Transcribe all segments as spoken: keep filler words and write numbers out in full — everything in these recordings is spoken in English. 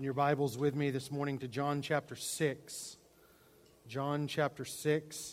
Your Bibles with me this morning to John chapter six. John chapter six.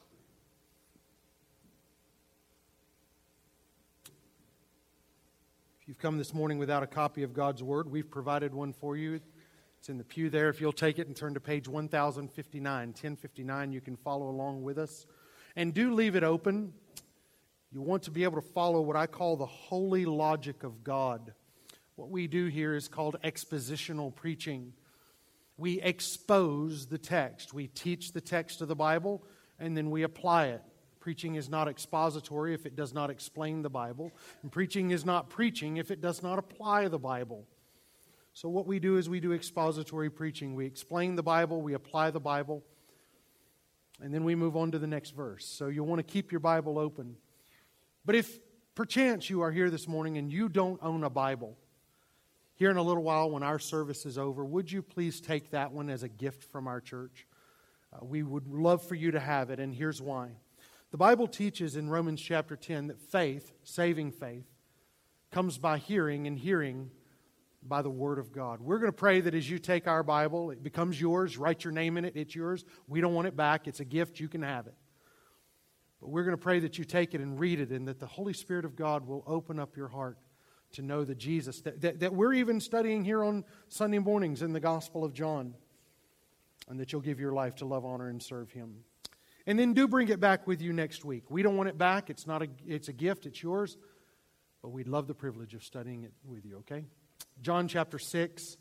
If you've come this morning without a copy of God's Word, we've provided one for you. It's in the pew there. If you'll take it and turn to page one thousand fifty-nine, ten fifty-nine, you can follow along with us. And do leave it open. You want to be able to follow what I call the holy logic of God. What we do here is called expositional preaching. We expose the text. We teach the text of the Bible, and then we apply it. Preaching is not expository if it does not explain the Bible. And preaching is not preaching if it does not apply the Bible. So what we do is we do expository preaching. We explain the Bible, we apply the Bible, and then we move on to the next verse. So you'll want to keep your Bible open. But if perchance you are here this morning and you don't own a Bible, here in a little while when our service is over, would you please take that one as a gift from our church? Uh, we would love for you to have it, and here's why. The Bible teaches in Romans chapter ten that faith, saving faith, comes by hearing, and hearing by the Word of God. We're going to pray that as you take our Bible, it becomes yours. Write your name in it. It's yours. We don't want it back. It's a gift. You can have it. But we're going to pray that you take it and read it, and that the Holy Spirit of God will open up your heart to know the Jesus that, that, that we're even studying here on Sunday mornings in the Gospel of John, and that you'll give your life to love, honor, and serve Him. And then do bring it back with you next week. We don't want it back. It's not a, it's a gift. It's yours. But we'd love the privilege of studying it with you, okay? John chapter six.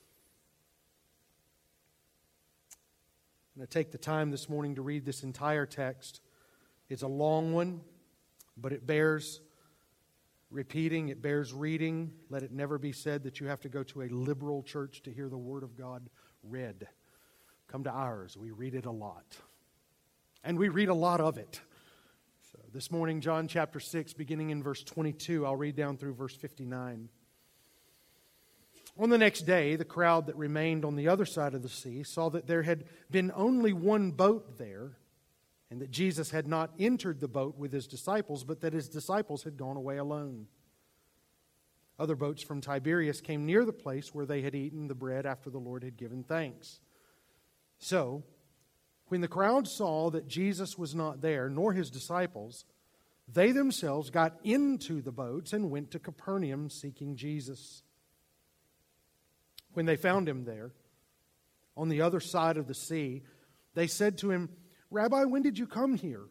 I'm going to take the time this morning to read this entire text. It's a long one, but it bears repeating, it bears reading. Let it never be said that you have to go to a liberal church to hear the Word of God read. Come to ours. We read it a lot. And we read a lot of it. So this morning, John chapter six, beginning in verse twenty-two, I'll read down through verse fifty-nine. On the next day, the crowd that remained on the other side of the sea saw that there had been only one boat there, and that Jesus had not entered the boat with His disciples, but that His disciples had gone away alone. Other boats from Tiberias came near the place where they had eaten the bread after the Lord had given thanks. So, when the crowd saw that Jesus was not there, nor His disciples, they themselves got into the boats and went to Capernaum seeking Jesus. When they found Him there, on the other side of the sea, they said to Him, "Rabbi, when did you come here?"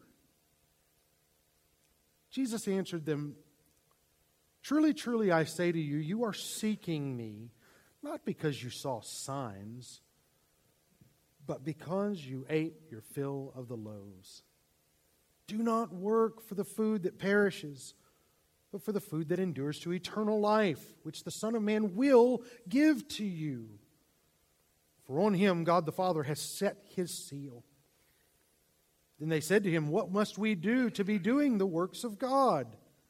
Jesus answered them, "Truly, truly, I say to you, you are seeking me, not because you saw signs, but because you ate your fill of the loaves. Do not work for the food that perishes, but for the food that endures to eternal life, which the Son of Man will give to you. For on Him God the Father has set His seal." Then they said to Him, "What must we do to be doing the works of God?"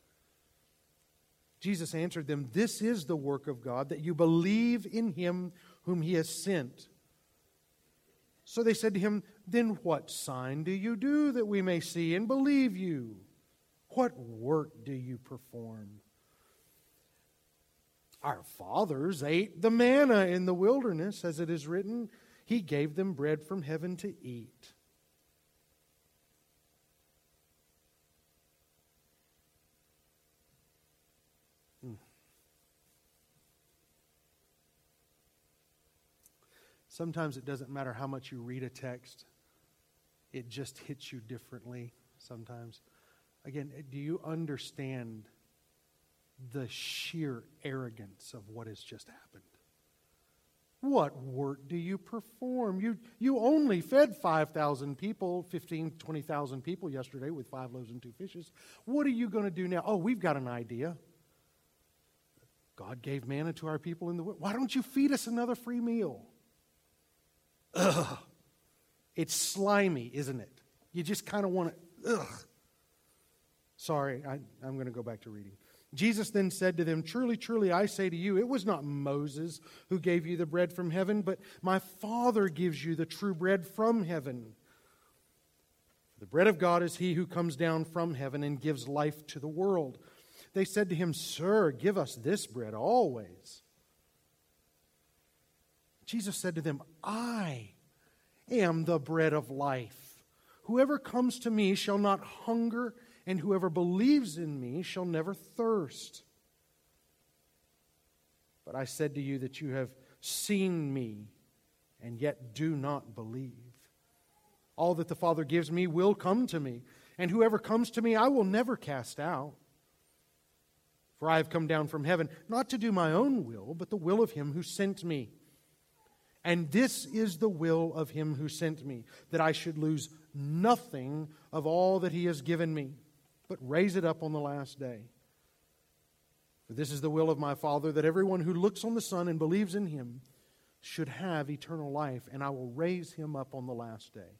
Jesus answered them, "This is the work of God, that you believe in Him whom He has sent." So they said to Him, "Then what sign do you do that we may see and believe you? What work do you perform?" "Our fathers ate the manna in the wilderness, as it is written, He gave them bread from heaven to eat." Sometimes it doesn't matter how much you read a text. It just hits you differently sometimes. Again, do you understand the sheer arrogance of what has just happened? What work do you perform? You, you only fed five thousand people, fifteen, twenty thousand people yesterday with five loaves and two fishes. What are you going to do now? Oh, we've got an idea. God gave manna to our people in the world. Why don't you feed us another free meal? Ugh. It's slimy, isn't it? You just kind of want to, ugh. Sorry, I, I'm going to go back to reading. Jesus then said to them, "Truly, truly, I say to you, it was not Moses who gave you the bread from heaven, but my Father gives you the true bread from heaven. The bread of God is He who comes down from heaven and gives life to the world." They said to Him, "Sir, give us this bread always." Jesus said to them, I am the bread of life. Whoever comes to me shall not hunger, and whoever believes in me shall never thirst. But I said to you that you have seen me, and yet do not believe. All that the Father gives me will come to me, and whoever comes to me I will never cast out. For I have come down from heaven, not to do my own will, but the will of him who sent me. And this is the will of him who sent me, that I should lose nothing of all that he has given me, but raise it up on the last day. For this is the will of my Father, that everyone who looks on the Son and believes in him should have eternal life, and I will raise him up on the last day.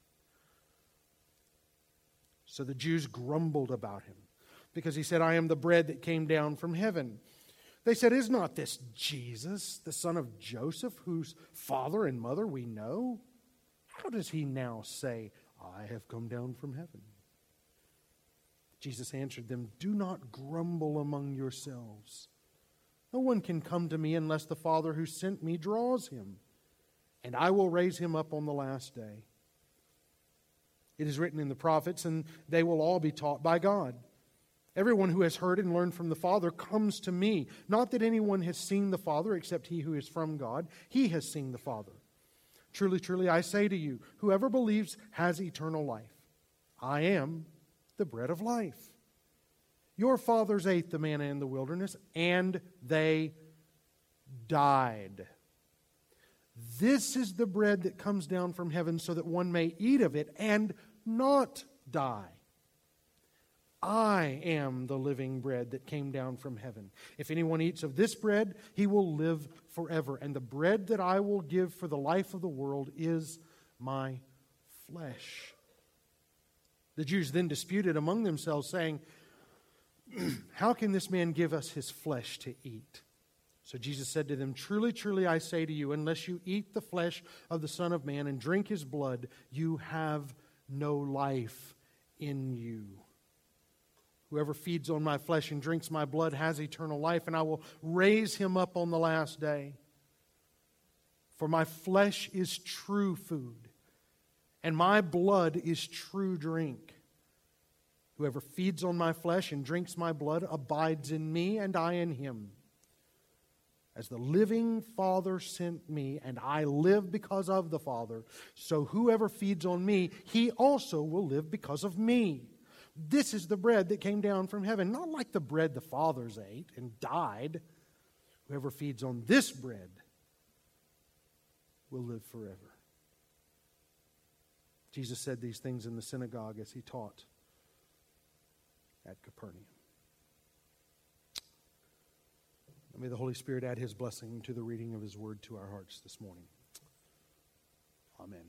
So the Jews grumbled about him, because he said, I am the bread that came down from heaven. They said, is not this Jesus, the son of Joseph, whose father and mother we know? How does he now say, I have come down from heaven? Jesus answered them, do not grumble among yourselves. No one can come to me unless the Father who sent me draws him, and I will raise him up on the last day. It is written in the prophets, and they will all be taught by God. Everyone who has heard and learned from the Father comes to me. Not that anyone has seen the Father except he who is from God. He has seen the Father. Truly, truly, I say to you, whoever believes has eternal life. I am the bread of life. Your fathers ate the manna in the wilderness, and they died. This is the bread that comes down from heaven, so that one may eat of it and not die. I am the living bread that came down from heaven. If anyone eats of this bread, he will live forever. And the bread that I will give for the life of the world is my flesh. The Jews then disputed among themselves, saying, how can this man give us his flesh to eat? So Jesus said to them, truly, truly, I say to you, unless you eat the flesh of the Son of Man and drink his blood, you have no life in you. Whoever feeds on my flesh and drinks my blood has eternal life, and I will raise him up on the last day. For my flesh is true food, and my blood is true drink. Whoever feeds on my flesh and drinks my blood abides in me, and I in him. As the living Father sent me, and I live because of the Father, so whoever feeds on me, he also will live because of me. This is the bread that came down from heaven, not like the bread the fathers ate and died. Whoever feeds on this bread will live forever. Jesus said these things in the synagogue as he taught at Capernaum. May the Holy Spirit add his blessing to the reading of his word to our hearts this morning. Amen.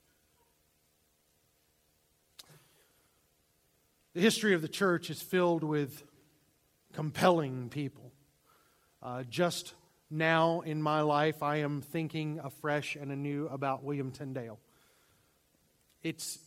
The history of the church is filled with compelling people. Uh, just now in my life, I am thinking afresh and anew about William Tyndale. It's,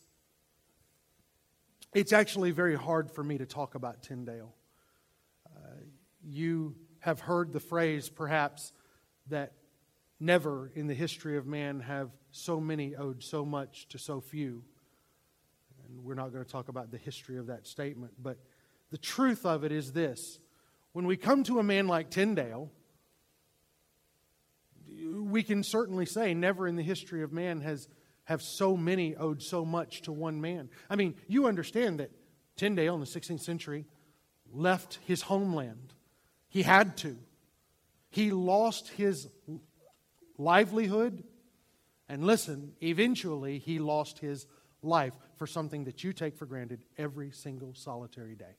it's actually very hard for me to talk about Tyndale. Uh, you have heard the phrase, perhaps, that never in the history of man have so many owed so much to so few. And we're not going to talk about the history of that statement, but the truth of it is this. When we come to a man like Tyndale, we can certainly say never in the history of man has have so many owed so much to one man. I mean, you understand that Tyndale in the sixteenth century left his homeland. He had to. He lost his livelihood, and listen, eventually he lost his life for something that you take for granted every single solitary day.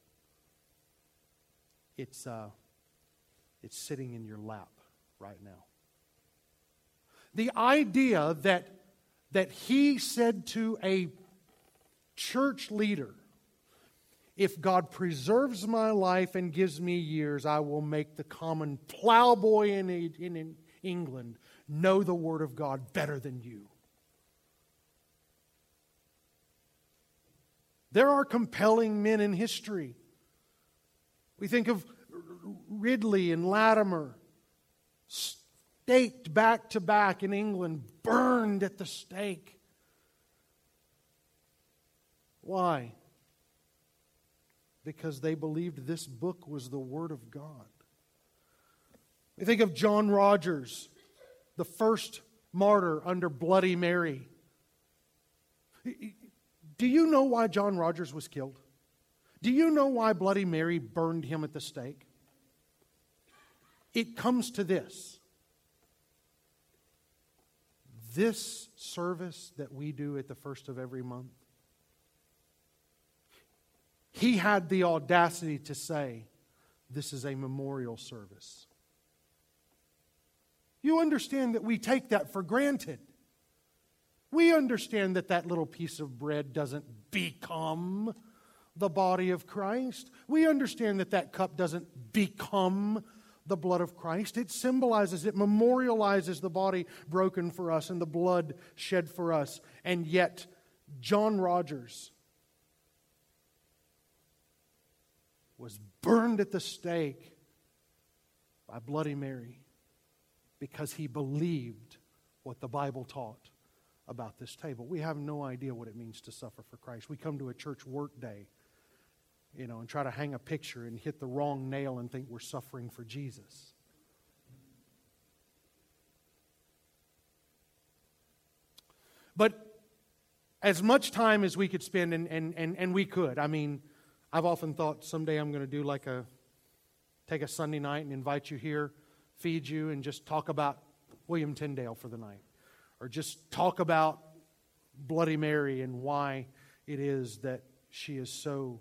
It's uh, it's sitting in your lap right now. The idea that that he said to a church leader, if God preserves my life and gives me years, I will make the common plowboy in, in, in England know the Word of God better than you. There are compelling men in history. We think of Ridley and Latimer, staked back to back in England, burned at the stake. Why? Because they believed this book was the Word of God. We think of John Rogers, the first martyr under Bloody Mary. Do you know why John Rogers was killed? Do you know why Bloody Mary burned him at the stake? It comes to this. This service that we do at the first of every month, he had the audacity to say, this is a memorial service. You understand that we take that for granted. We understand that that little piece of bread doesn't become the body of Christ. We understand that that cup doesn't become the blood of Christ. It symbolizes, it memorializes the body broken for us and the blood shed for us. And yet, John Rogers was burned at the stake by Bloody Mary because he believed what the Bible taught about this table. We have no idea what it means to suffer for Christ. We come to a church work day, you know, and try to hang a picture and hit the wrong nail and think we're suffering for Jesus. But as much time as we could spend, and, and, and, and we could, I mean, I've often thought someday I'm going to do like a, take a Sunday night and invite you here, feed you, and just talk about William Tyndale for the night. Or just talk about Bloody Mary and why it is that she is so,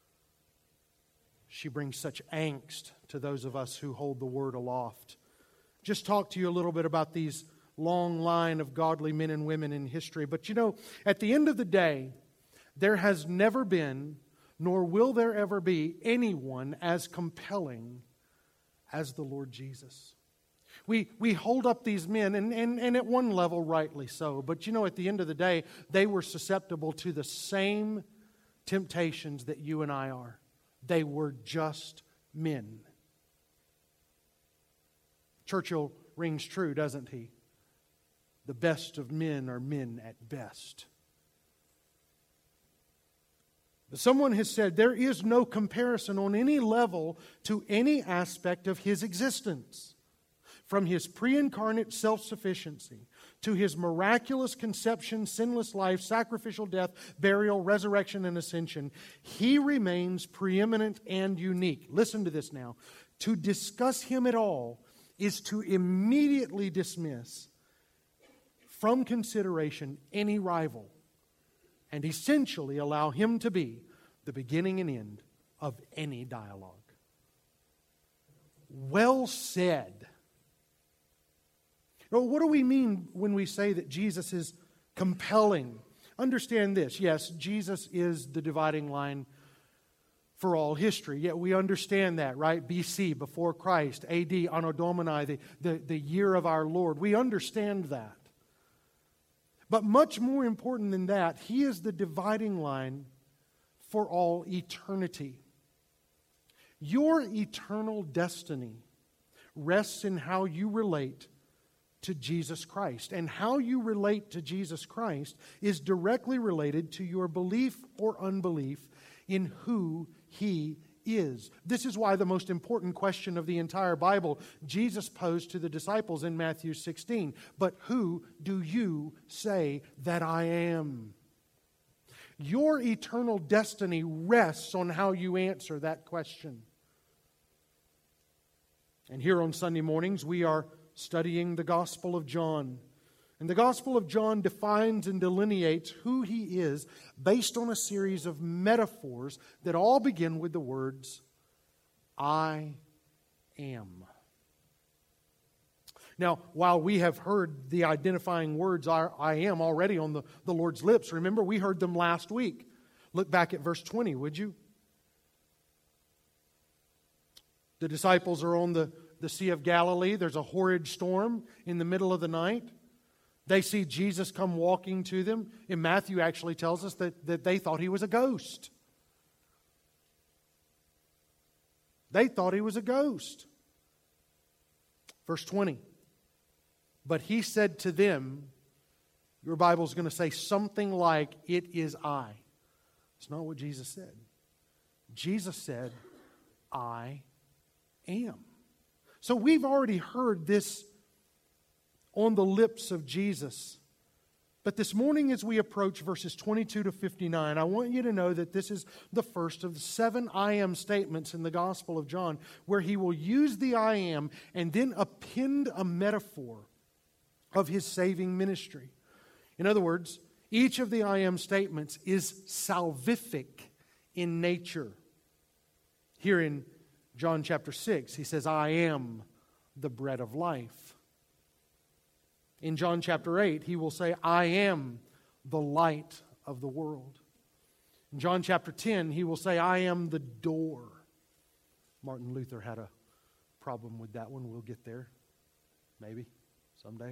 she brings such angst to those of us who hold the Word aloft. Just talk to you a little bit about these long line of godly men and women in history. But you know, at the end of the day, there has never been, nor will there ever be, anyone as compelling as the Lord Jesus. We we hold up these men, and, and, and at one level, rightly so. But you know, at the end of the day, they were susceptible to the same temptations that you and I are. They were just men. Churchill rings true, doesn't he? The best of men are men at best. But someone has said there is no comparison on any level to any aspect of his existence. From his pre-incarnate self-sufficiency to his miraculous conception, sinless life, sacrificial death, burial, resurrection, and ascension, he remains preeminent and unique. Listen to this now. To discuss him at all is to immediately dismiss from consideration any rival and essentially allow him to be the beginning and end of any dialogue. Well said. Now, what do we mean when we say that Jesus is compelling? Understand this. Yes, Jesus is the dividing line for all history. Yet we understand that, right? B C, before Christ. A D, Anno Domini, the, the, the year of our Lord. We understand that. But much more important than that, He is the dividing line for all eternity. Your eternal destiny rests in how you relate to Jesus Christ. And how you relate to Jesus Christ is directly related to your belief or unbelief in who He is. This is why the most important question of the entire Bible Jesus posed to the disciples in Matthew sixteen. But who do you say that I am? Your eternal destiny rests on how you answer that question. And here on Sunday mornings we are studying the Gospel of John. And the Gospel of John defines and delineates who He is based on a series of metaphors that all begin with the words, I am. Now, while we have heard the identifying words, I, I am, already on the, the Lord's lips, remember we heard them last week. Look back at verse twenty, would you? The disciples are on the the Sea of Galilee. There's a horrid storm in the middle of the night. They see Jesus come walking to them. And Matthew actually tells us that, that they thought He was a ghost. They thought He was a ghost. Verse twenty. But he said to them, your Bible's going to say something like, it is I. It's not what Jesus said. Jesus said, I am. So we've already heard this on the lips of Jesus. But this morning as we approach verses twenty-two to fifty-nine, I want you to know that this is the first of the seven I am statements in the Gospel of John, where he will use the I am and then append a metaphor of his saving ministry. In other words, each of the I am statements is salvific in nature. Here in John chapter six, he says, I am the bread of life. In John chapter eight, he will say, I am the light of the world. In John chapter ten, he will say, I am the door. Martin Luther had a problem with that one. We'll get there. Maybe someday.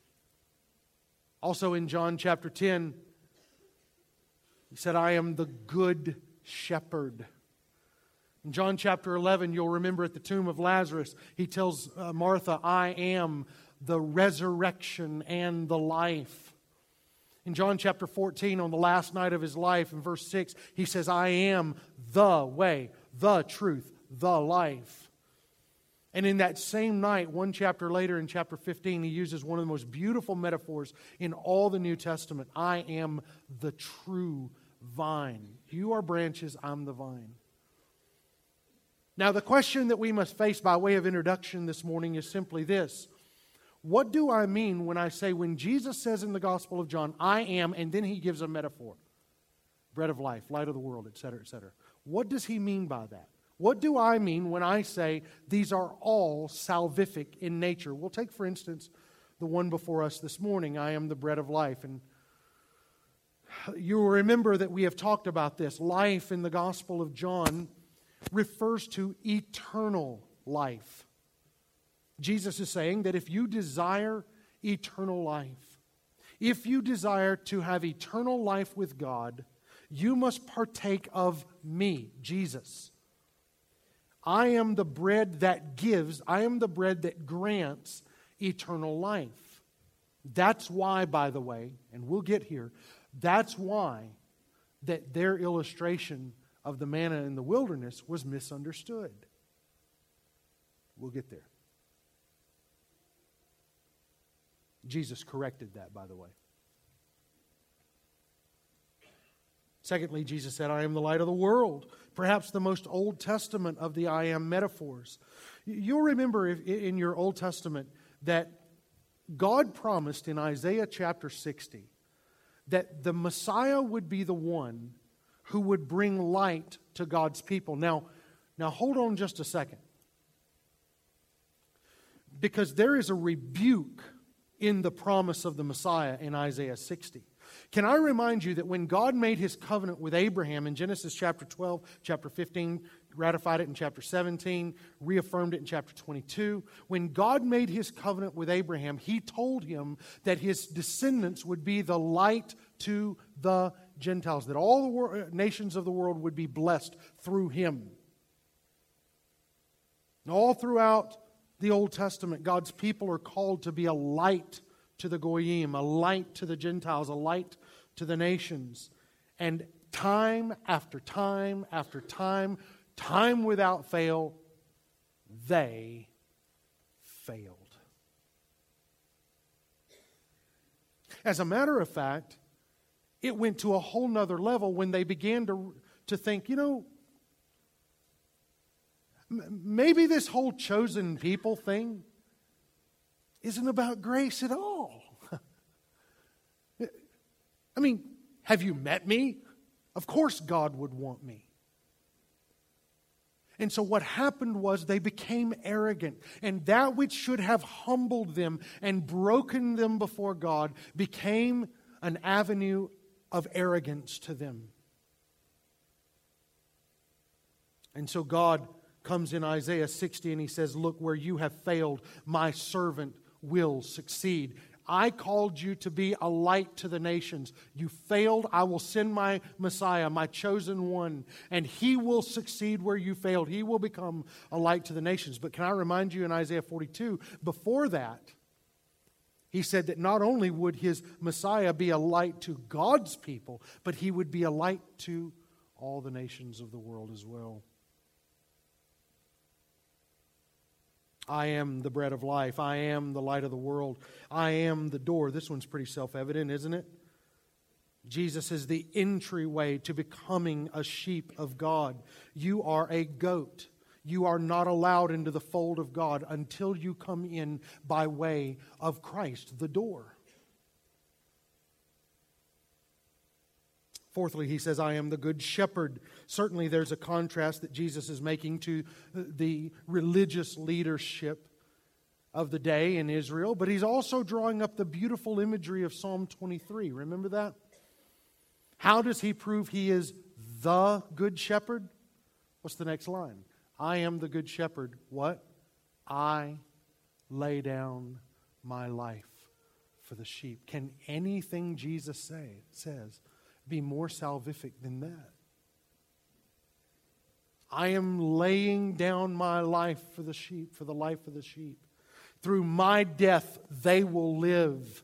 Also in John chapter ten, he said, I am the good shepherd. In John chapter eleven, you'll remember at the tomb of Lazarus, he tells uh, Martha, I am the resurrection and the life. In John chapter fourteen, on the last night of his life, in verse six, he says, I am the way, the truth, the life. And in that same night, one chapter later in chapter fifteen, he uses one of the most beautiful metaphors in all the New Testament. I am the true vine. You are branches, I'm the vine. Now, the question that we must face by way of introduction this morning is simply this. What do I mean when I say, when Jesus says in the Gospel of John, I am, and then he gives a metaphor? Bread of life, light of the world, et cetera, et cetera. What does he mean by that? What do I mean when I say these are all salvific in nature? We'll take, for instance, the one before us this morning, I am the bread of life. And you will remember that we have talked about this. Life in the Gospel of John refers to eternal life. Jesus is saying that if you desire eternal life, if you desire to have eternal life with God, you must partake of me, Jesus. I am the bread that gives, I am the bread that grants eternal life. That's why, by the way, and we'll get here, that's why that their illustration of the manna in the wilderness was misunderstood. We'll get there. Jesus corrected that, by the way. Secondly, Jesus said, I am the light of the world. Perhaps the most Old Testament of the I am metaphors. You'll remember if, in your Old Testament that God promised in Isaiah chapter sixty that the Messiah would be the one who would bring light to God's people. Now, now hold on just a second. Because there is a rebuke in the promise of the Messiah in Isaiah sixty. Can I remind you that when God made His covenant with Abraham in Genesis chapter twelve, chapter fifteen, ratified it in chapter seventeen, reaffirmed it in chapter twenty-two, when God made His covenant with Abraham, He told him that his descendants would be the light to the Gentiles, that all the wor- nations of the world would be blessed through him. And all throughout the Old Testament, God's people are called to be a light to the Goyim, a light to the Gentiles, a light to the nations. And time after time after time, time without fail, they failed. As a matter of fact, it went to a whole nother level when they began to, to think, you know, m- maybe this whole chosen people thing isn't about grace at all. I mean, have you met me? Of course God would want me. And so what happened was they became arrogant. And that which should have humbled them and broken them before God became an avenue of arrogance to them. And so God comes in Isaiah sixty and He says, look, where you have failed, my servant will succeed. I called you to be a light to the nations. You failed. I will send my Messiah, my chosen one, and He will succeed where you failed. He will become a light to the nations. But can I remind you in Isaiah forty-two, before that, He said that not only would His Messiah be a light to God's people, but He would be a light to all the nations of the world as well. I am the bread of life. I am the light of the world. I am the door. This one's pretty self-evident, isn't it? Jesus is the entryway to becoming a sheep of God. You are a goat. You are not allowed into the fold of God until you come in by way of Christ, the door. Fourthly, He says, I am the good shepherd. Certainly there's a contrast that Jesus is making to the religious leadership of the day in Israel, but He's also drawing up the beautiful imagery of Psalm twenty-three. Remember that? How does He prove He is the good shepherd? What's the next line? I am the good shepherd. What? I lay down my life for the sheep. Can anything Jesus say says be more salvific than that? I am laying down my life for the sheep, for the life of the sheep. Through my death, they will live.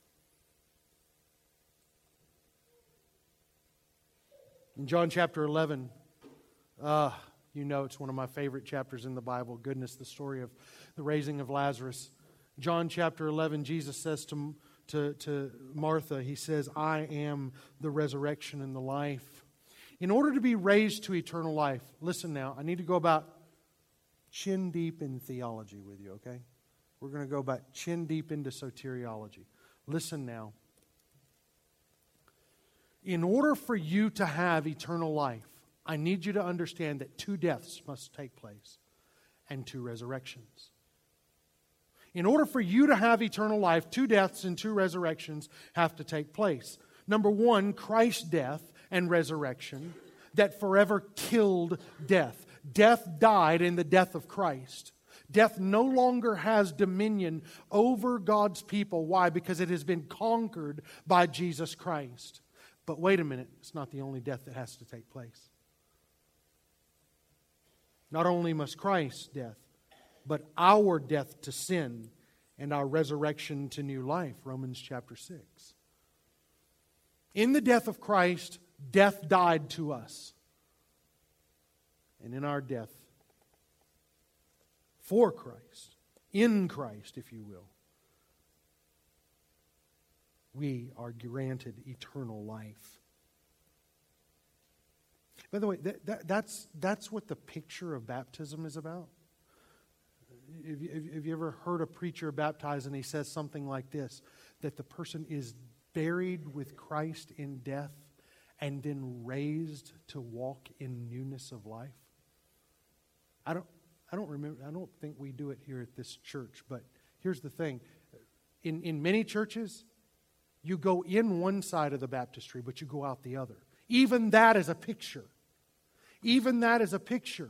In John chapter eleven, uh, you know it's one of my favorite chapters in the Bible. Goodness, the story of the raising of Lazarus. John chapter eleven, Jesus says to, to, to Martha, He says, I am the resurrection and the life. In order to be raised to eternal life, listen now, I need to go about chin deep in theology with you, okay? We're going to go about chin deep into soteriology. Listen now. In order for you to have eternal life, I need you to understand that two deaths must take place and two resurrections. In order for you to have eternal life, two deaths and two resurrections have to take place. Number one, Christ's death and resurrection that forever killed death. Death died in the death of Christ. Death no longer has dominion over God's people. Why? Because it has been conquered by Jesus Christ. But wait a minute, it's not the only death that has to take place. Not only must Christ's death, but our death to sin and our resurrection to new life, Romans chapter six. In the death of Christ, death died to us. And in our death, for Christ, in Christ, if you will, we are granted eternal life. By the way, that, that, that's, that's what the picture of baptism is about. Have you, have you ever heard a preacher baptize and he says something like this, that the person is buried with Christ in death and then raised to walk in newness of life? I don't, I don't remember, I don't think we do it here at this church, but here's the thing. In, in many churches, you go in one side of the baptistry, but you go out the other. Even that is a picture. Even that is a picture.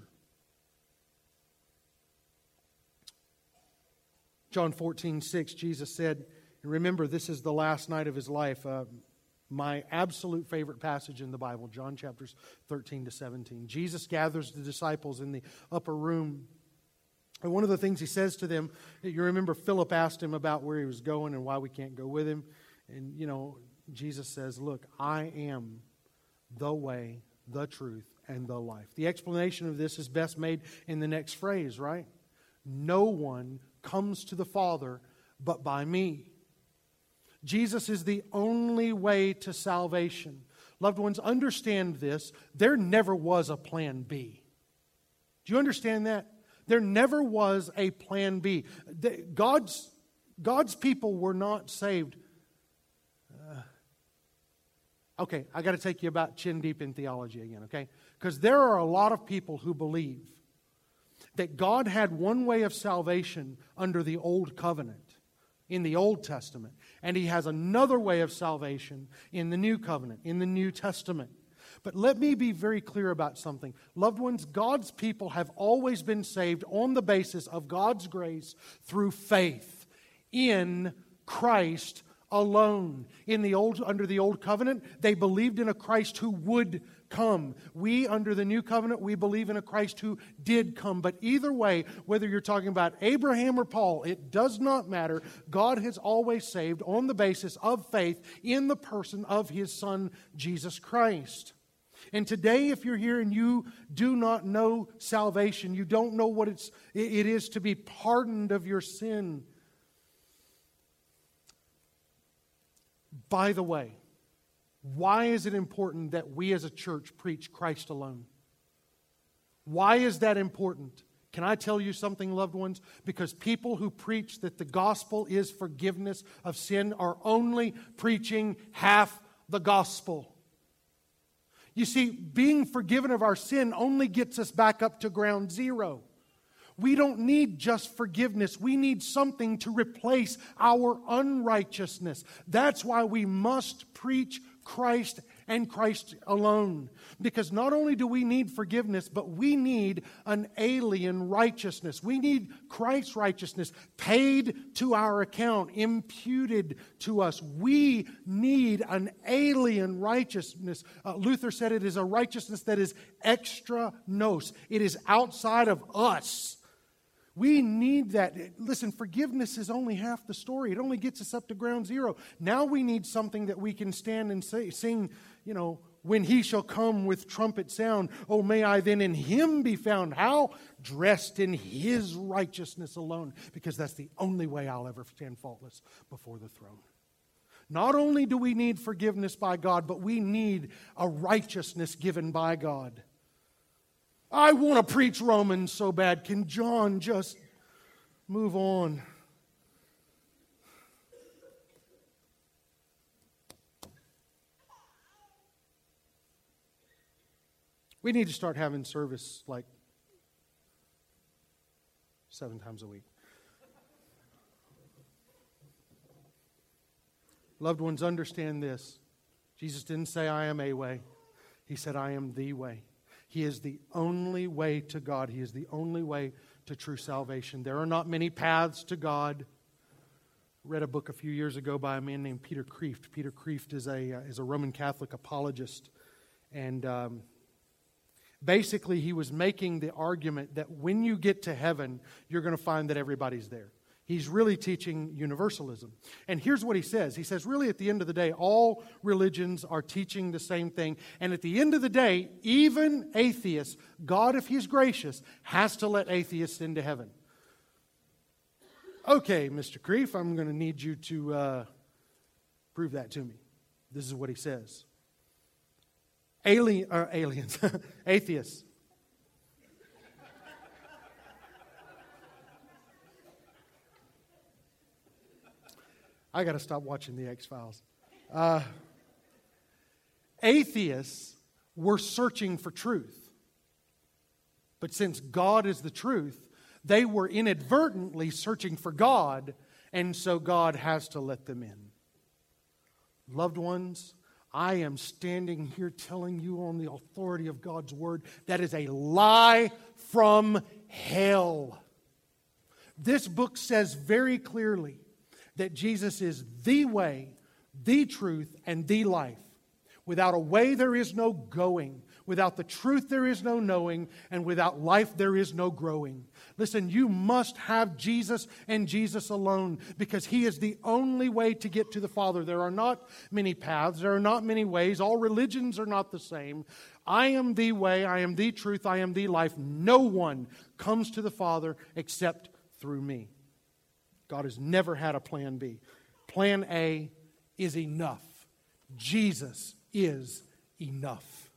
John fourteen six, Jesus said, and remember, this is the last night of His life. Uh, my absolute favorite passage in the Bible, John chapters thirteen to seventeen. Jesus gathers the disciples in the upper room. And one of the things He says to them, you remember Philip asked Him about where He was going and why we can't go with Him. And, you know, Jesus says, look, I am the way, the truth, and the life. The explanation of this is best made in the next phrase, right? No one comes to the Father but by me. Jesus is the only way to salvation. Loved ones, understand this. There never was a plan B. Do you understand that? There never was a plan B. God's, God's people were not saved. Okay, I got to take you about chin deep in theology again, okay? Because there are a lot of people who believe that God had one way of salvation under the Old Covenant, in the Old Testament, and He has another way of salvation in the New Covenant, in the New Testament. But let me be very clear about something. Loved ones, God's people have always been saved on the basis of God's grace through faith in Christ alone. In the old, under the old covenant, they believed in a Christ who would come. We, under the new covenant, we believe in a Christ who did come. But either way, whether you're talking about Abraham or Paul, it does not matter. God has always saved on the basis of faith in the person of His Son, Jesus Christ. And today, if you're here and you do not know salvation, you don't know what it's, it is to be pardoned of your sin. By the way, why is it important that we as a church preach Christ alone? Why is that important? Can I tell you something, loved ones? Because people who preach that the gospel is forgiveness of sin are only preaching half the gospel. You see, being forgiven of our sin only gets us back up to ground zero. We don't need just forgiveness. We need something to replace our unrighteousness. That's why we must preach Christ and Christ alone. Because not only do we need forgiveness, but we need an alien righteousness. We need Christ's righteousness paid to our account, imputed to us. We need an alien righteousness. Uh, Luther said it is a righteousness that is extra nos. It is outside of us. We need that. Listen, forgiveness is only half the story. It only gets us up to ground zero. Now we need something that we can stand and say, sing, you know, when He shall come with trumpet sound. Oh, may I then in Him be found. How? Dressed in His righteousness alone. Because that's the only way I'll ever stand faultless before the throne. Not only do we need forgiveness by God, but we need a righteousness given by God. I want to preach Romans so bad. Can John just move on? We need to start having service like seven times a week. Loved ones, understand this. Jesus didn't say, I am a way. He said, I am the way. He is the only way to God. He is the only way to true salvation. There are not many paths to God. I read a book a few years ago by a man named Peter Kreeft. Peter Kreeft is a, uh, is a Roman Catholic apologist. And um, basically he was making the argument that when you get to heaven, you're going to find that everybody's there. He's really teaching universalism. And here's what he says. He says, really, at the end of the day, all religions are teaching the same thing. And at the end of the day, even atheists, God, if He's gracious, has to let atheists into heaven. Okay, Mister Kreeft, I'm going to need you to uh, prove that to me. This is what he says. Alien, uh, aliens, atheists. I got to stop watching the X-Files. Uh, atheists were searching for truth. But since God is the truth, they were inadvertently searching for God, and so God has to let them in. Loved ones, I am standing here telling you on the authority of God's Word that is a lie from hell. This book says very clearly that Jesus is the way, the truth, and the life. Without a way, there is no going. Without the truth, there is no knowing. And without life, there is no growing. Listen, you must have Jesus and Jesus alone, because He is the only way to get to the Father. There are not many paths. There are not many ways. All religions are not the same. I am the way. I am the truth. I am the life. No one comes to the Father except through me. God has never had a plan B. Plan A is enough. Jesus is enough.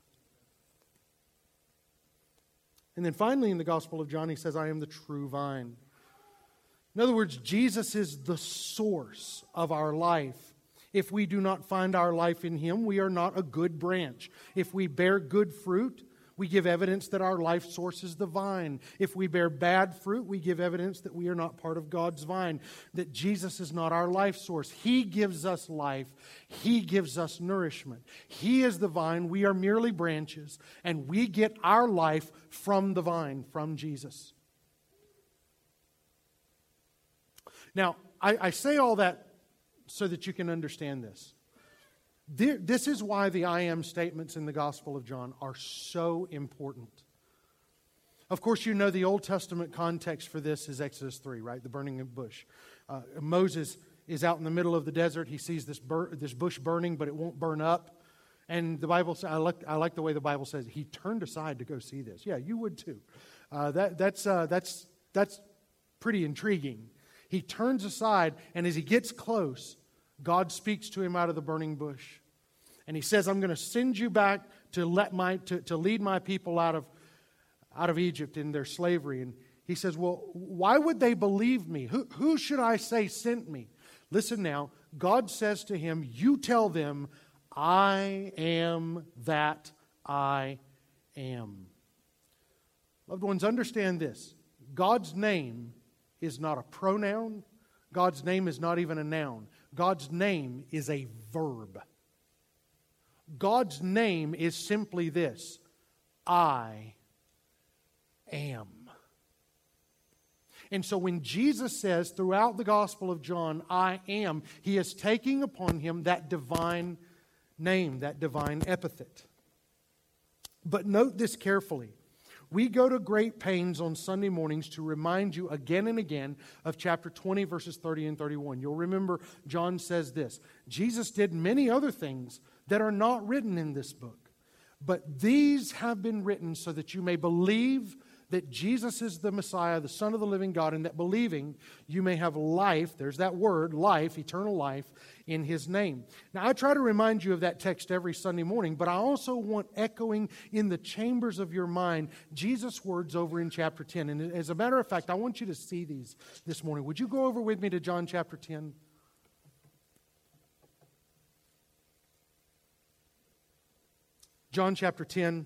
And then finally in the Gospel of John, He says, I am the true vine. In other words, Jesus is the source of our life. If we do not find our life in Him, we are not a good branch. If we bear good fruit, we give evidence that our life source is the vine. If we bear bad fruit, we give evidence that we are not part of God's vine, that Jesus is not our life source. He gives us life. He gives us nourishment. He is the vine. We are merely branches, and we get our life from the vine, from Jesus. Now, I, I say all that so that you can understand this. This is why the I am statements in the Gospel of John are so important. Of course, you know the Old Testament context for this is Exodus three, right? The burning of bush. Uh, Moses is out in the middle of the desert. He sees this bur- this bush burning, but it won't burn up. And the Bible, I like, I like the way the Bible says, he turned aside to go see this. Yeah, you would too. Uh, that, that's, uh, that's, that's pretty intriguing. He turns aside, and as he gets close, God speaks to him out of the burning bush. And he says, I'm going to send you back to let my to, to lead my people out of out of Egypt in their slavery. And he says, well, why would they believe me? Who, who should I say sent me? Listen now, God says to him, you tell them, I am that I am. Loved ones, understand this. God's name is not a pronoun. God's name is not even a noun. God's name is a verb. God's name is simply this: I am. And so when Jesus says throughout the Gospel of John, I am, He is taking upon Him that divine name, that divine epithet. But note this carefully. We go to great pains on Sunday mornings to remind you again and again of chapter twenty, verses thirty and thirty-one. You'll remember John says this: Jesus did many other things that are not written in this book, but these have been written so that you may believe that Jesus is the Messiah, the Son of the living God, and that believing you may have life, there's that word, life, eternal life, in His name. Now, I try to remind you of that text every Sunday morning, but I also want echoing in the chambers of your mind Jesus' words over in chapter ten. And as a matter of fact, I want you to see these this morning. Would you go over with me to John chapter ten? John chapter ten.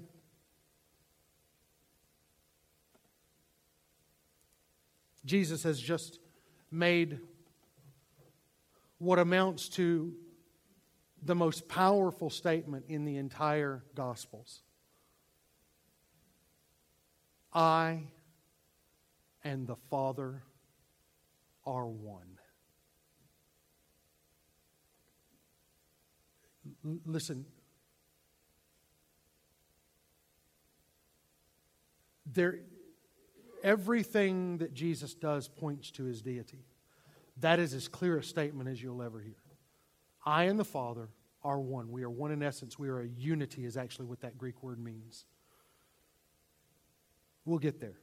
Jesus has just made what amounts to the most powerful statement in the entire Gospels. I and the Father are one. L- listen, there... everything that Jesus does points to His deity. That is as clear a statement as you'll ever hear. I and the Father are one. We are one in essence. We are a unity is actually what that Greek word means. We'll get there.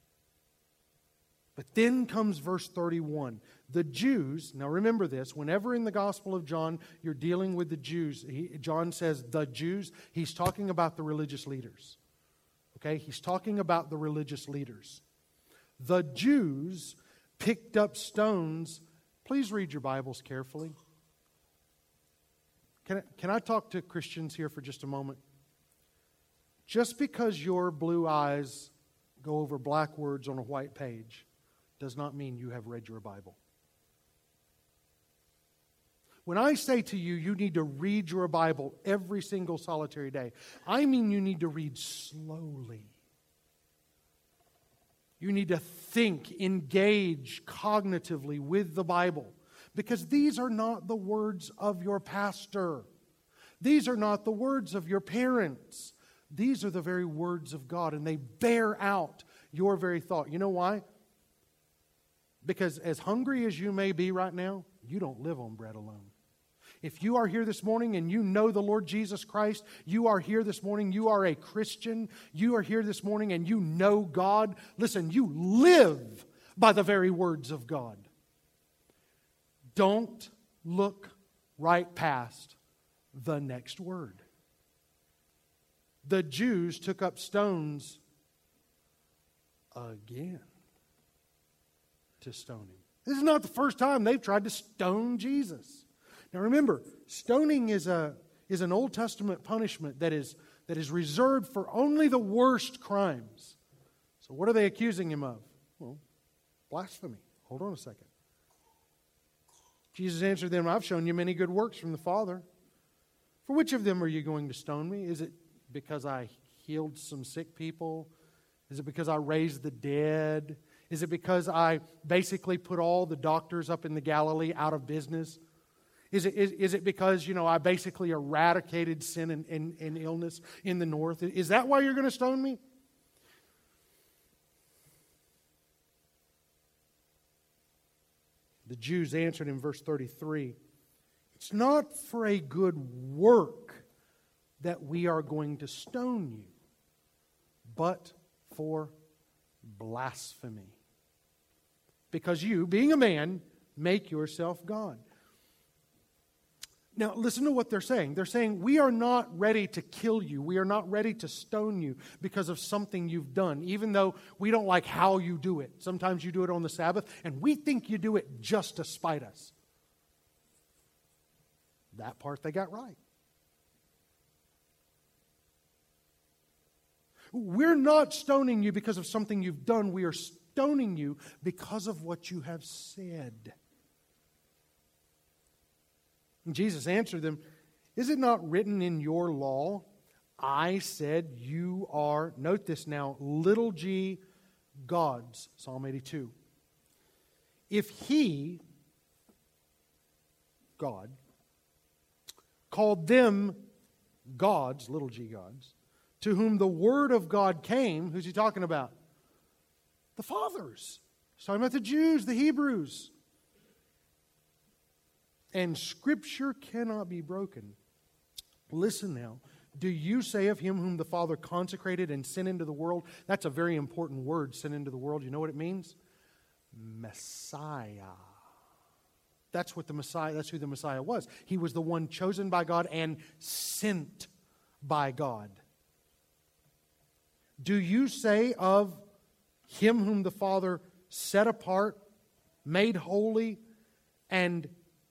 But then comes verse thirty-one. The Jews, now remember this, whenever in the Gospel of John you're dealing with the Jews, he, John says the Jews, he's talking about the religious leaders. Okay, he's talking about the religious leaders. The Jews picked up stones. Please read your Bibles carefully. Can I, can I talk to Christians here for just a moment? Just because your blue eyes go over black words on a white page does not mean you have read your Bible. When I say to you, you need to read your Bible every single solitary day, I mean you need to read slowly. You need to think, engage cognitively with the Bible. Because these are not the words of your pastor. These are not the words of your parents. These are the very words of God, and they bear out your very thought. You know why? Because as hungry as you may be right now, you don't live on bread alone. If you are here this morning and you know the Lord Jesus Christ, you are here this morning, you are a Christian, you are here this morning and you know God, listen, you live by the very words of God. Don't look right past the next word. The Jews took up stones again to stone Him. This is not the first time they've tried to stone Jesus. Now remember, stoning is a is an Old Testament punishment that is that is reserved for only the worst crimes. So what are they accusing Him of? Well, blasphemy. Hold on a second. Jesus answered them, I've shown you many good works from the Father. For which of them are you going to stone me? Is it because I healed some sick people? Is it because I raised the dead? Is it because I basically put all the doctors up in the Galilee out of business? Is it, is, is it because, you know, I basically eradicated sin and, and, and illness in the north? Is that why you're going to stone me? The Jews answered in verse thirty-three, it's not for a good work that we are going to stone you, but for blasphemy. Because you, being a man, make yourself God. Now, listen to what they're saying. They're saying, we are not ready to kill you. We are not ready to stone you because of something you've done, even though we don't like how you do it. Sometimes you do it on the Sabbath, and we think you do it just to spite us. That part they got right. We're not stoning you because of something you've done. We are stoning you because of what you have said. And Jesus answered them, is it not written in your law, I said you are, note this now, little g gods, Psalm eighty-two. If he, God, called them gods, little g gods, to whom the word of God came, who's he talking about? The fathers. He's talking about the Jews, the Hebrews. And Scripture cannot be broken. Listen now. Do you say of him whom the Father consecrated and sent into the world? That's a very important word, sent into the world. You know what it means? Messiah. That's what the Messiah, that's who the Messiah was. He was the one chosen by God and sent by God. Do you say of him whom the Father set apart, made holy, and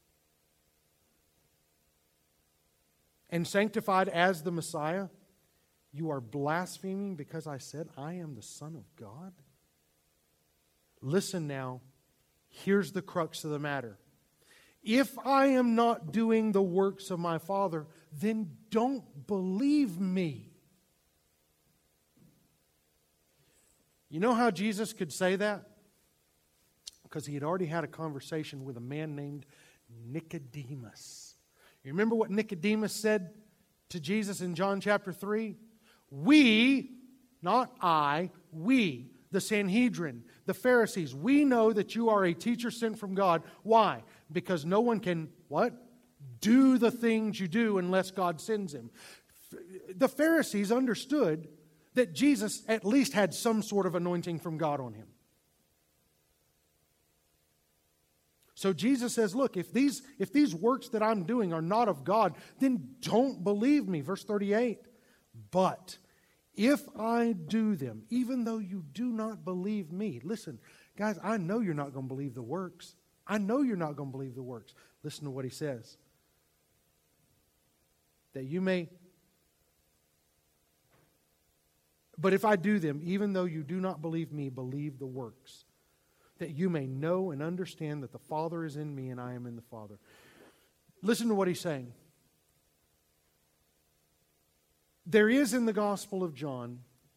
and sanctified as the Messiah, you are blaspheming because I said I am the Son of God? Listen now, here's the crux of the matter. If I am not doing the works of my Father, then don't believe me. You know how Jesus could say that? Because he had already had a conversation with a man named Nicodemus. You remember what Nicodemus said to Jesus in John chapter three? We, not I, we, the Sanhedrin, the Pharisees, we know that you are a teacher sent from God. Why? Because no one can, what? Do the things you do unless God sends him. The Pharisees understood that Jesus at least had some sort of anointing from God on him. So Jesus says, look, if these, if these works that I'm doing are not of God, then don't believe me. Verse thirty-eight. But if I do them, even though you do not believe me. Listen, guys, I know you're not going to believe the works. I know you're not going to believe the works. Listen to what he says. That you may... But if I do them, even though you do not believe me, believe the works, that you may know and understand that the Father is in me and I am in the Father. Listen to what he's saying. There is in the Gospel of John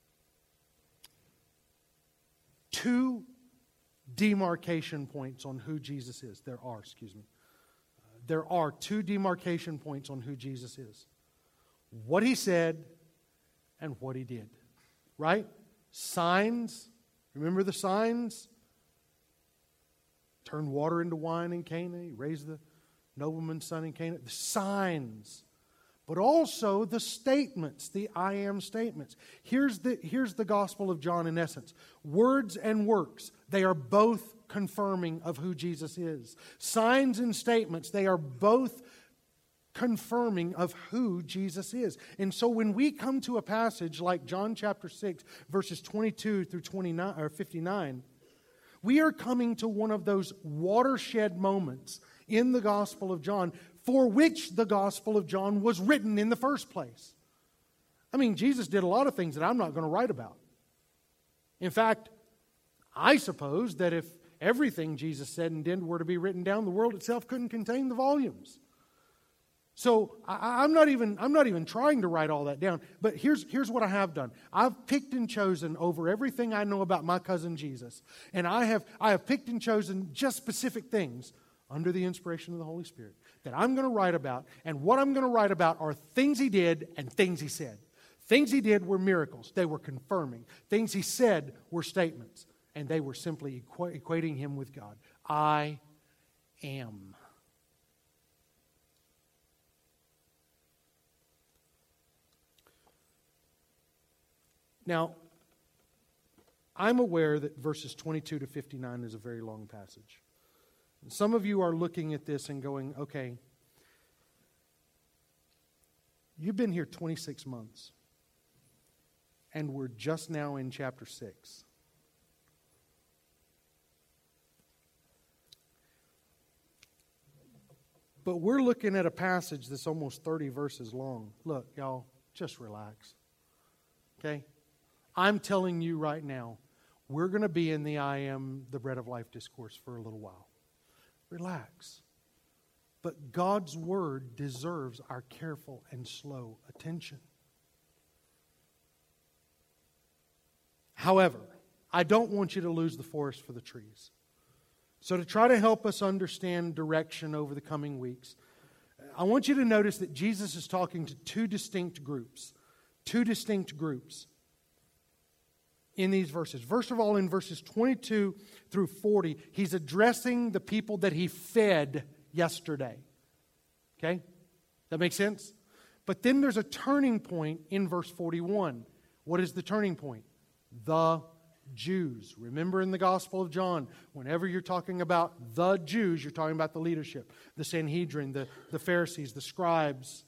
two demarcation points on who Jesus is. There are, excuse me. Uh, there are two demarcation points on who Jesus is. What he said and what he did. Right? Signs. Remember the signs? Turned water into wine in Cana. He raised the nobleman's son in Cana. The signs. But also the statements, the I am statements. Here's the, here's the Gospel of John in essence. Words and works, they are both confirming of who Jesus is. Signs and statements, they are both confirming of who Jesus is. And so when we come to a passage like John chapter six, verses twenty-two through twenty-nine or fifty-nine, we are coming to one of those watershed moments in the Gospel of John for which the Gospel of John was written in the first place. I mean, Jesus did a lot of things that I'm not going to write about. In fact, I suppose that if everything Jesus said and did were to be written down, the world itself couldn't contain the volumes. So I, I'm not even I'm not even trying to write all that down. But here's here's what I have done. I've picked and chosen over everything I know about my cousin Jesus, and I have I have picked and chosen just specific things under the inspiration of the Holy Spirit that I'm going to write about. And what I'm going to write about are things he did and things he said. Things he did were miracles. They were confirming. Things he said were statements. And they were simply equ- equating him with God. I am. Now, I'm aware that verses twenty-two to fifty-nine is a very long passage. And some of you are looking at this and going, okay, you've been here twenty-six months, and we're just now in chapter six. But we're looking at a passage that's almost thirty verses long. Look, y'all, just relax. Okay? I'm telling you right now, we're going to be in the I am the bread of life discourse for a little while. Relax. But God's word deserves our careful and slow attention. However, I don't want you to lose the forest for the trees. So to try to help us understand direction over the coming weeks, I want you to notice that Jesus is talking to two distinct groups. Two distinct groups in these verses. First of all, in verses twenty-two through forty, he's addressing the people that he fed yesterday. Okay? That makes sense? But then there's a turning point in verse forty-one. What is the turning point? The Jews. Remember in the Gospel of John, whenever you're talking about the Jews, you're talking about the leadership, the Sanhedrin, the, the Pharisees, the scribes.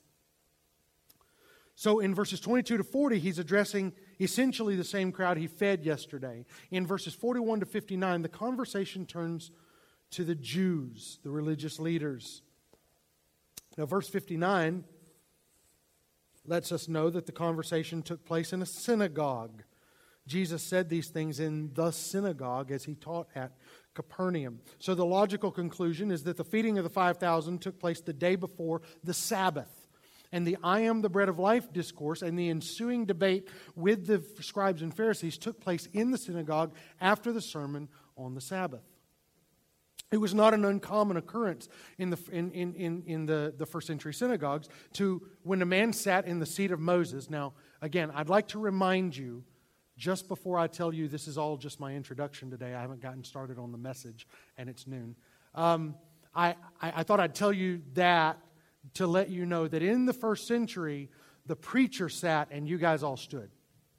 So in verses twenty-two to forty, he's addressing essentially the same crowd he fed yesterday. In verses forty-one to fifty-nine, the conversation turns to the Jews, the religious leaders. Now, verse fifty-nine lets us know that the conversation took place in a synagogue. Jesus said these things in the synagogue as he taught at Capernaum. So the logical conclusion is that the feeding of the five thousand took place the day before the Sabbath. And the I am the bread of life discourse and the ensuing debate with the scribes and Pharisees took place in the synagogue after the sermon on the Sabbath. It was not an uncommon occurrence in the in, in, in, in the, the first century synagogues to when a man sat in the seat of Moses. Now, again, I'd like to remind you, just before I tell you this is all just my introduction today, I haven't gotten started on the message, and it's noon. Um, I, I, I thought I'd tell you that to let you know that in the first century, the preacher sat and you guys all stood.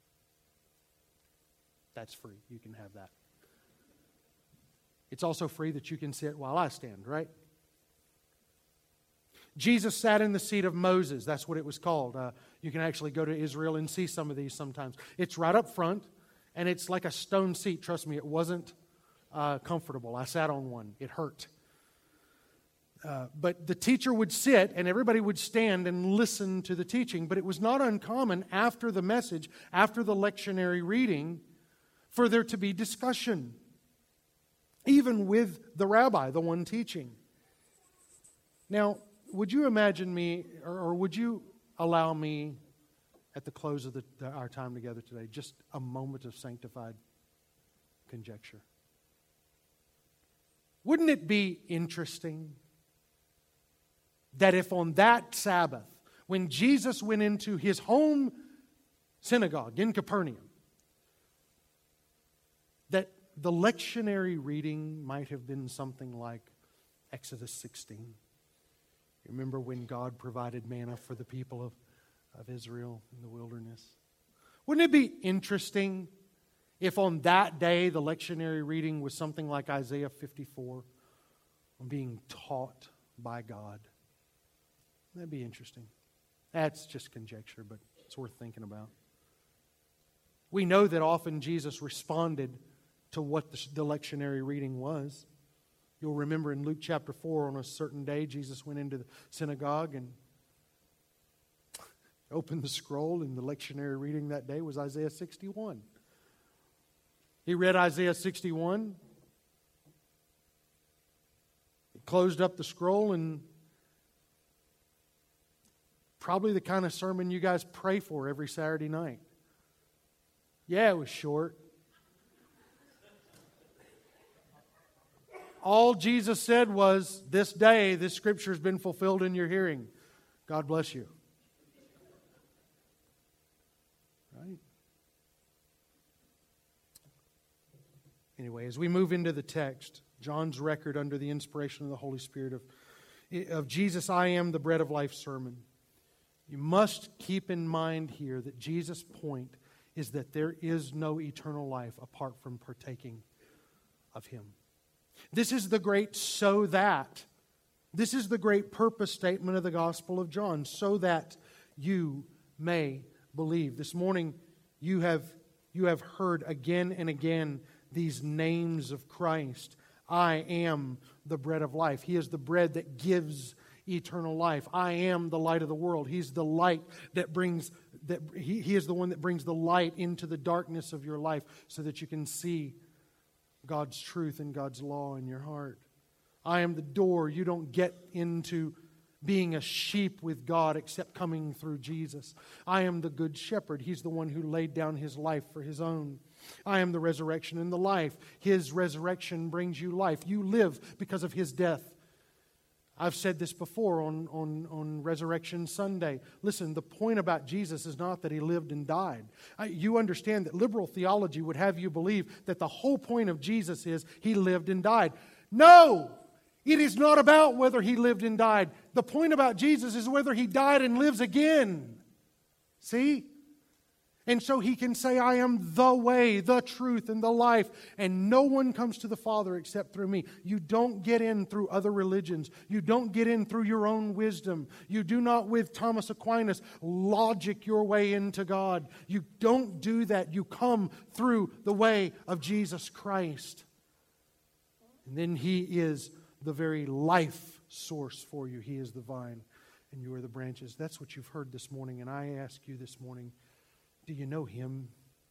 That's free. You can have that. It's also free that you can sit while I stand, right? Jesus sat in the seat of Moses. That's what it was called. Uh, you can actually go to Israel and see some of these sometimes. It's right up front, and it's like a stone seat. Trust me, it wasn't uh, comfortable. I sat on one. It hurt. Uh, but the teacher would sit, and everybody would stand and listen to the teaching. But it was not uncommon after the message, after the lectionary reading, for there to be discussion, even with the rabbi, the one teaching. Now, would you imagine me, or, or would you allow me, at the close of the, the, our time together today, just a moment of sanctified conjecture? Wouldn't it be interesting that if on that Sabbath, when Jesus went into his home synagogue in Capernaum, that the lectionary reading might have been something like Exodus sixteen. You remember when God provided manna for the people of, of Israel in the wilderness? Wouldn't it be interesting if on that day the lectionary reading was something like Isaiah fifty-four, on being taught by God? That'd be interesting. That's just conjecture, but it's worth thinking about. We know that often Jesus responded to what the, the lectionary reading was. You'll remember in Luke chapter four, on a certain day, Jesus went into the synagogue and opened the scroll, and the lectionary reading that day was Isaiah sixty-one. He read Isaiah sixty-one, he closed up the scroll, and probably the kind of sermon you guys pray for every Saturday night. Yeah, it was short. All Jesus said was, this day, this scripture has been fulfilled in your hearing. God bless you. Right? Anyway, as we move into the text, John's record under the inspiration of the Holy Spirit of, of Jesus, I am the bread of life sermon. You must keep in mind here that Jesus' point is that there is no eternal life apart from partaking of Him. This is the great so that. This is the great purpose statement of the Gospel of John, so that you may believe. This morning you have, you have heard again and again these names of Christ. I am the bread of life. He is the bread that gives eternal life. I am the light of the world. He's the light that brings, that he, he is the one that brings the light into the darkness of your life so that you can see God's truth and God's law in your heart. I am the door. You don't get into being a sheep with God except coming through Jesus. I am the good shepherd. He's the one who laid down His life for His own. I am the resurrection and the life. His resurrection brings you life. You live because of His death. I've said this before on, on, on Resurrection Sunday. Listen, the point about Jesus is not that He lived and died. I, you understand that liberal theology would have you believe that the whole point of Jesus is He lived and died. No! It is not about whether He lived and died. The point about Jesus is whether He died and lives again. See? And so He can say, I am the way, the truth, and the life, and no one comes to the Father except through me. You don't get in through other religions. You don't get in through your own wisdom. You do not, with Thomas Aquinas, logic your way into God. You don't do that. You come through the way of Jesus Christ. And then He is the very life source for you. He is the vine, and you are the branches. That's what you've heard this morning, and I ask you this morning, do you know Him?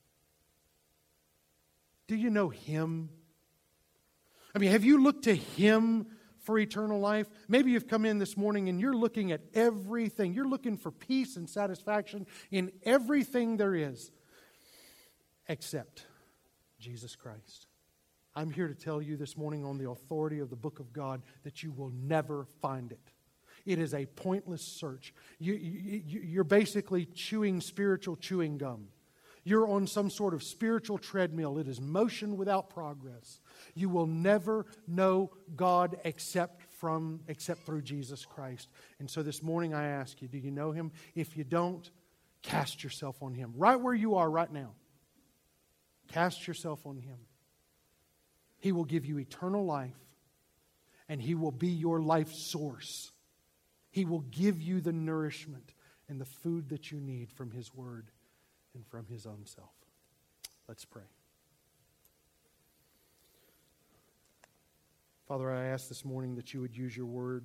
Do you know Him? I mean, have you looked to Him for eternal life? Maybe you've come in this morning and you're looking at everything. You're looking for peace and satisfaction in everything there is except Jesus Christ. I'm here to tell you this morning on the authority of the book of God that you will never find it. It is a pointless search. You, you, you're basically chewing spiritual chewing gum. You're on some sort of spiritual treadmill. It is motion without progress. You will never know God except from except through Jesus Christ. And so this morning I ask you, do you know Him? If you don't, cast yourself on Him. Right where you are right now. Cast yourself on Him. He will give you eternal life, and He will be your life source. He will give you the nourishment and the food that you need from His Word and from His own self. Let's pray. Father, I ask this morning that you would use your Word